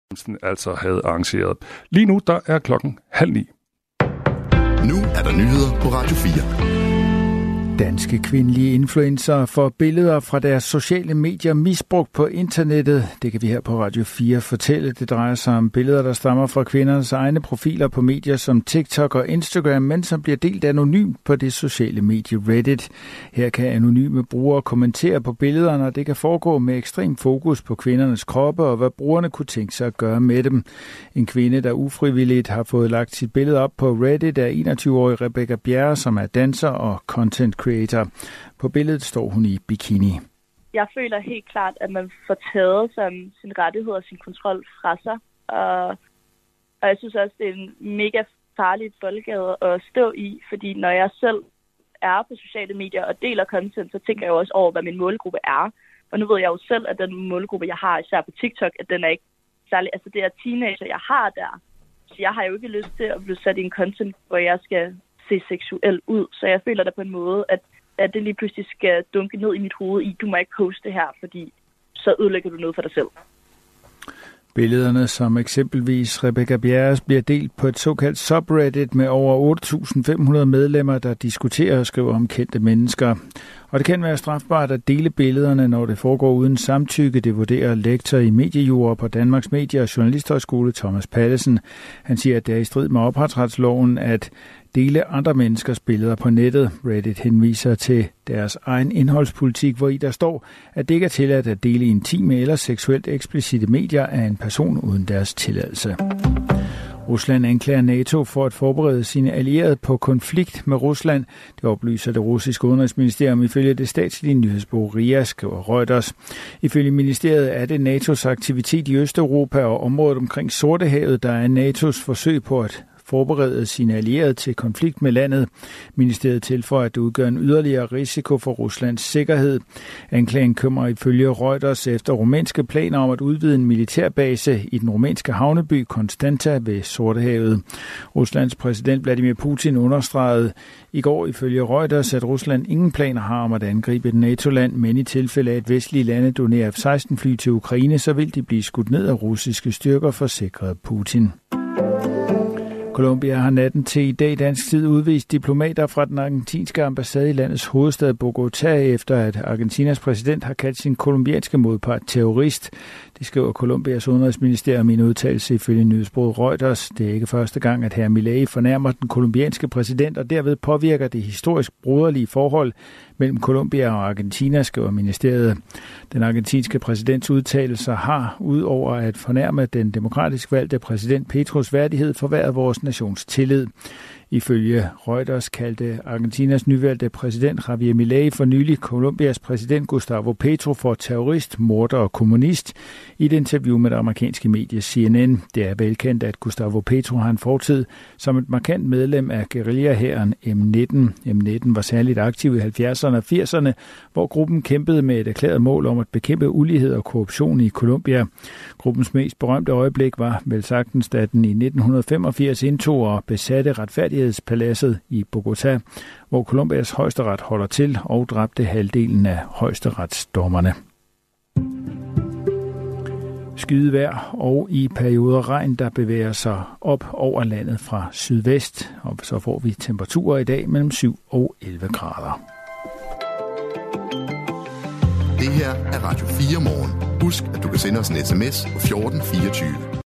altså havde arrangeret. Lige nu, der er klokken 8:30. Nu er der nyheder på Radio 4. Danske kvindelige influencer får billeder fra deres sociale medier misbrugt på internettet. Det kan vi her på Radio 4 fortælle. Det drejer sig om billeder, der stammer fra kvindernes egne profiler på medier som TikTok og Instagram, men som bliver delt anonymt på det sociale medie Reddit. Her kan anonyme brugere kommentere på billederne, og det kan foregå med ekstrem fokus på kvindernes kroppe og hvad brugerne kunne tænke sig at gøre med dem. En kvinde, der ufrivilligt har fået lagt sit billede op på Reddit, er 21-årige Rebecca Bjerre, som er danser og content creator. På billedet står hun i bikini. Jeg føler helt klart, at man får taget sin rettighed og sin kontrol fra sig. Og jeg synes også, det er en mega farlig boldgade at stå i, fordi når jeg selv er på sociale medier og deler content, så tænker jeg jo også over, hvad min målgruppe er. Og nu ved jeg jo selv, at den målgruppe, jeg har, især på TikTok, at den er ikke særlig, altså det er teenager, jeg har der. Så jeg har jo ikke lyst til at blive sat i en content, hvor jeg skal se seksuel ud. Så jeg føler da på en måde, at det lige pludselig skal dunke ned i mit hoved i, du må ikke poste det her, fordi så ødelægger du noget for dig selv. Billederne, som eksempelvis Rebecca Bjerres, bliver delt på et såkaldt subreddit med over 8.500 medlemmer, der diskuterer og skriver om kendte mennesker. Og det kan være strafbart at dele billederne, når det foregår uden samtykke. Det vurderer lektor i mediejura på Danmarks Medie- og Journalisthøjskole Thomas Pallesen. Han siger, at det er i strid med ophavsretsloven at dele andre menneskers billeder på nettet. Reddit henviser til deres egen indholdspolitik, hvor i der står, at det ikke er tilladt at dele intime eller seksuelt eksplicite medier af en person uden deres tilladelse. Rusland anklager NATO for at forberede sine allierede på konflikt med Rusland. Det oplyser det russiske udenrigsministerium ifølge det statslige nyhedsbureau RIA, skriver Reuters. Ifølge ministeriet er det NATO's aktivitet i Østeuropa og området omkring Sortehavet, der er NATO's forsøg på at forberede sine allierede til konflikt med landet. Ministeriet tilføjer, at det udgør en yderligere risiko for Ruslands sikkerhed. Anklagen kommer ifølge Reuters efter rumænske planer om at udvide en militærbase i den rumænske havneby Constanta ved Sortehavet. Ruslands præsident Vladimir Putin understregede i går ifølge Reuters, at Rusland ingen planer har om at angribe et NATO-land, men i tilfælde af et vestlige lande donerer F-16-fly til Ukraine, så vil de blive skudt ned af russiske styrker, forsikrede Putin. Colombia har natten til i dag dansk tid udvist diplomater fra den argentinske ambassade i landets hovedstad Bogotá, efter at Argentinas præsident har kaldt sin colombianske modpart terrorist. Det skriver Colombias udenrigsministerium i en udtalelse ifølge nyhedsbureauet Reuters. Det er ikke første gang, at hr. Milei fornærmer den colombianske præsident, og derved påvirker det historisk broderlige forhold mellem Colombia og Argentina, skriver ministeriet. Den argentinske præsidents udtalelser har, udover at fornærme den demokratisk valgte præsident Petros værdighed, forværret vores nations tillid. Ifølge Reuters kaldte Argentinas nyvalgte præsident Javier Milei for nylig Colombias præsident Gustavo Petro for terrorist, morder og kommunist i et interview med det amerikanske medie CNN. Det er velkendt, at Gustavo Petro har en fortid som et markant medlem af guerillahæren M19. M19 var særligt aktiv i 70'erne og 80'erne, hvor gruppen kæmpede med et erklæret mål om at bekæmpe ulighed og korruption i Colombia. Gruppens mest berømte øjeblik var vel sagtens, da den i 1985 indtog og besatte retfærdighedspaladset i Bogotá, hvor Colombias højesteret holder til og dræbte halvdelen af højesteretsdommerne. Skydevejr og i perioder regn, der bevæger sig op over landet fra sydvest, og så får vi temperaturer i dag mellem 7 og 11 grader. Det her er Radio 4 morgen. Husk, at du kan sende os en sms på 1424.